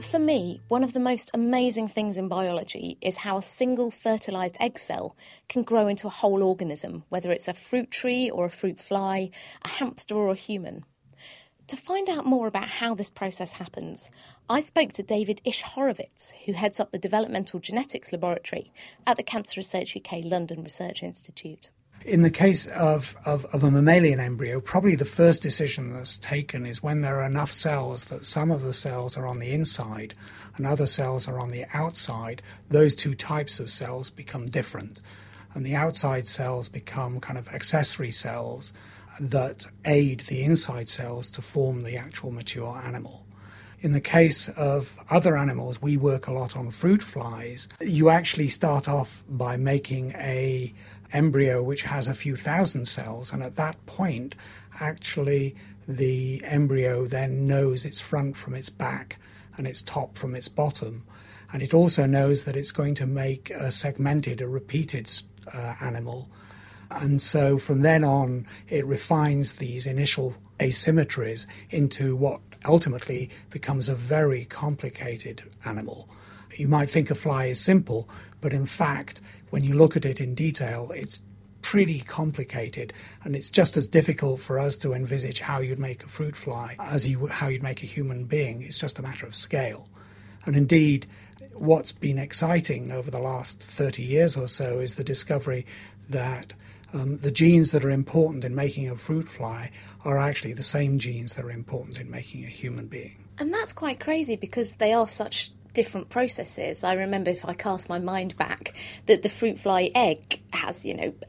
For me, one of the most amazing things in biology is how a single fertilised egg cell can grow into a whole organism, whether it's a fruit tree or a fruit fly, a hamster or a human. To find out more about how this process happens, I spoke to David Ish-Horowitz, who heads up the Developmental Genetics Laboratory at the Cancer Research UK London Research Institute. In the case of a mammalian embryo, probably the first decision that's taken is when there are enough cells that some of the cells are on the inside and other cells are on the outside, those two types of cells become different. And the outside cells become kind of accessory cells that aid the inside cells to form the actual mature animal. In the case of other animals, we work a lot on fruit flies. You actually start off by making a embryo which has a few thousand cells, and at that point actually the embryo then knows its front from its back and its top from its bottom, and it also knows that it's going to make a repeated animal. And so from then on it refines these initial asymmetries into what ultimately becomes a very complicated animal. You might think a fly is simple, but in fact, when you look at it in detail, it's pretty complicated, and it's just as difficult for us to envisage how you'd make a fruit fly as how you'd make a human being. It's just a matter of scale. And indeed, what's been exciting over the last 30 years or so is the discovery that the genes that are important in making a fruit fly are actually the same genes that are important in making a human being. And that's quite crazy because they are such different processes. I remember, if I cast my mind back, that the fruit fly egg has,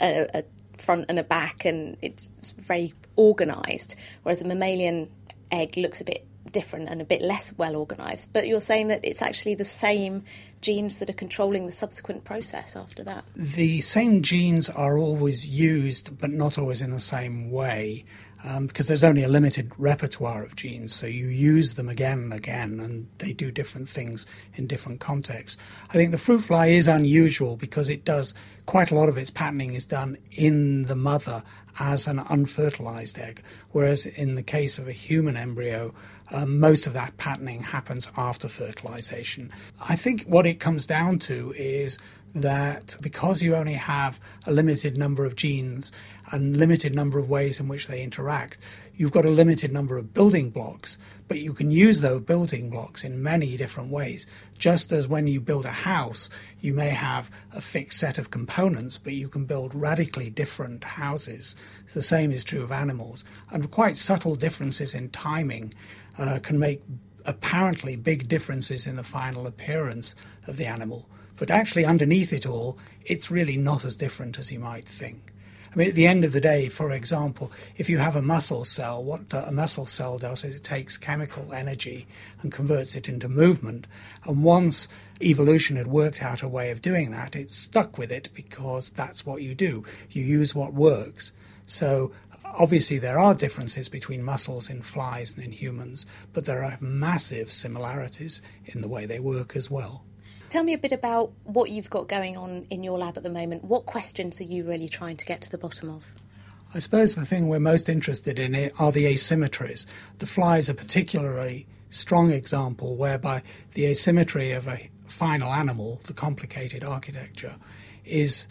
a front and a back, and it's very organised, whereas a mammalian egg looks a bit different and a bit less well organised. But you're saying that it's actually the same genes that are controlling the subsequent process after that? The same genes are always used, but not always in the same way. Because there's only a limited repertoire of genes, so you use them again and again, and they do different things in different contexts. I think the fruit fly is unusual because it does quite a lot of its patterning is done in the mother as an unfertilized egg, whereas in the case of a human embryo, most of that patterning happens after fertilization. I think what it comes down to is that because you only have a limited number of genes and limited number of ways in which they interact, you've got a limited number of building blocks, but you can use those building blocks in many different ways. Just as when you build a house, you may have a fixed set of components, but you can build radically different houses. The same is true of animals. And quite subtle differences in timing can make apparently big differences in the final appearance of the animal. But actually underneath it all, it's really not as different as you might think. I mean, at the end of the day, for example, if you have a muscle cell, what a muscle cell does is it takes chemical energy and converts it into movement. And once evolution had worked out a way of doing that, it stuck with it because that's what you do. You use what works. So obviously there are differences between muscles in flies and in humans, but there are massive similarities in the way they work as well. Tell me a bit about what you've got going on in your lab at the moment. What questions are you really trying to get to the bottom of? I suppose the thing we're most interested in are the asymmetries. The fly is a particularly strong example whereby the asymmetry of a final animal, the complicated architecture, is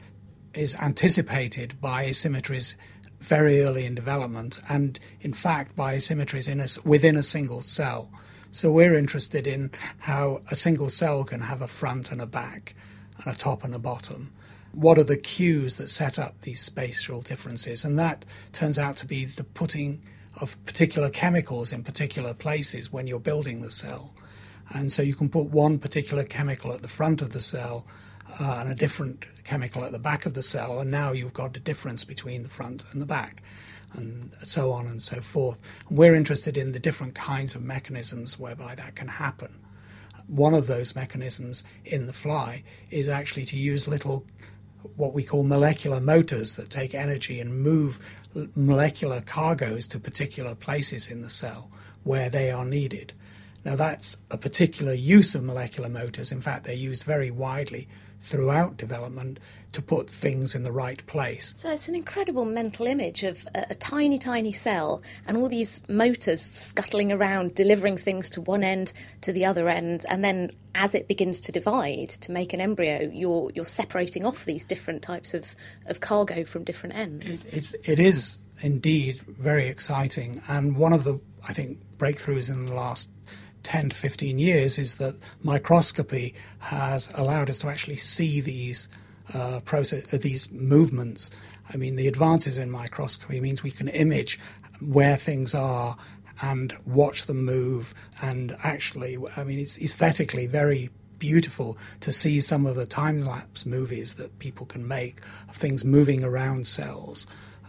anticipated by asymmetries very early in development, and in fact by asymmetries within a single cell. So we're interested in how a single cell can have a front and a back, and a top and a bottom. What are the cues that set up these spatial differences? And that turns out to be the putting of particular chemicals in particular places when you're building the cell. And so you can put one particular chemical at the front of the cell and a different chemical at the back of the cell, and now you've got a difference between the front and the back, and so on and so forth. We're interested in the different kinds of mechanisms whereby that can happen. One of those mechanisms in the fly is actually to use little, what we call molecular motors that take energy and move molecular cargoes to particular places in the cell where they are needed. Now that's a particular use of molecular motors. In fact, they're used very widely throughout development to put things in the right place. So it's an incredible mental image of a tiny, tiny cell and all these motors scuttling around, delivering things to one end to the other end, and then as it begins to divide to make an embryo, you're separating off these different types of cargo from different ends. It is indeed very exciting, and one of the, I think, breakthroughs in the last 10 to 15 years is that microscopy has allowed us to actually see these these movements. I mean, the advances in microscopy means we can image where things are and watch them move, and actually, I mean, it's aesthetically very beautiful to see some of the time-lapse movies that people can make of things moving around cells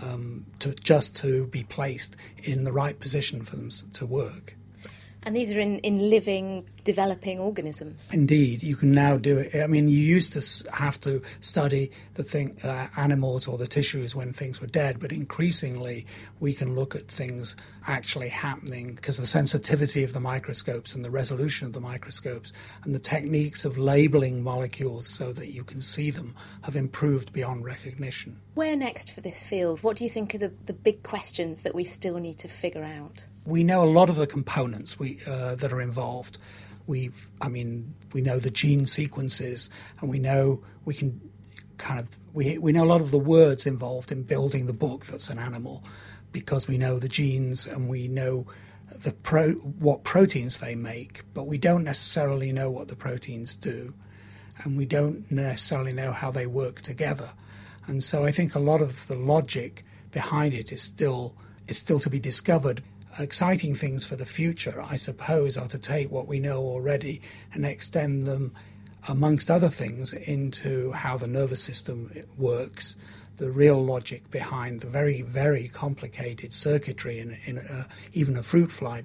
to be placed in the right position for them to work. And these are in living, developing organisms. Indeed, you can now do it. I mean, you used to have to study the animals or the tissues when things were dead, but increasingly we can look at things actually happening because the sensitivity of the microscopes and the resolution of the microscopes and the techniques of labeling molecules so that you can see them have improved beyond recognition. Where next for this field? What do you think are the big questions that we still need to figure out? We know a lot of the components that are involved. We know the gene sequences, and we know we know a lot of the words involved in building the book that's an animal, because we know the genes and we know what proteins they make, but we don't necessarily know what the proteins do, and we don't necessarily know how they work together. And so I think a lot of the logic behind it is still to be discovered. Exciting things for the future, I suppose, are to take what we know already and extend them, amongst other things, into how the nervous system works, the real logic behind the very, very complicated circuitry in even a fruit fly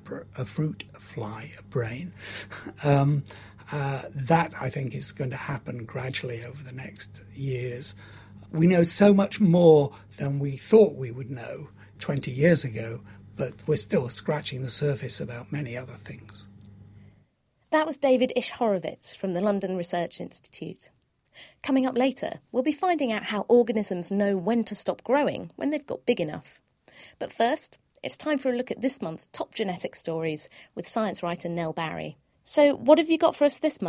brain. That, I think, is going to happen gradually over the next years. We know so much more than we thought we would know 20 years ago, but we're still scratching the surface about many other things. That was David Ish-Horowitz from the London Research Institute. Coming up later, we'll be finding out how organisms know when to stop growing when they've got big enough. But first, it's time for a look at this month's top genetic stories with science writer Nell Barry. So what have you got for us this month?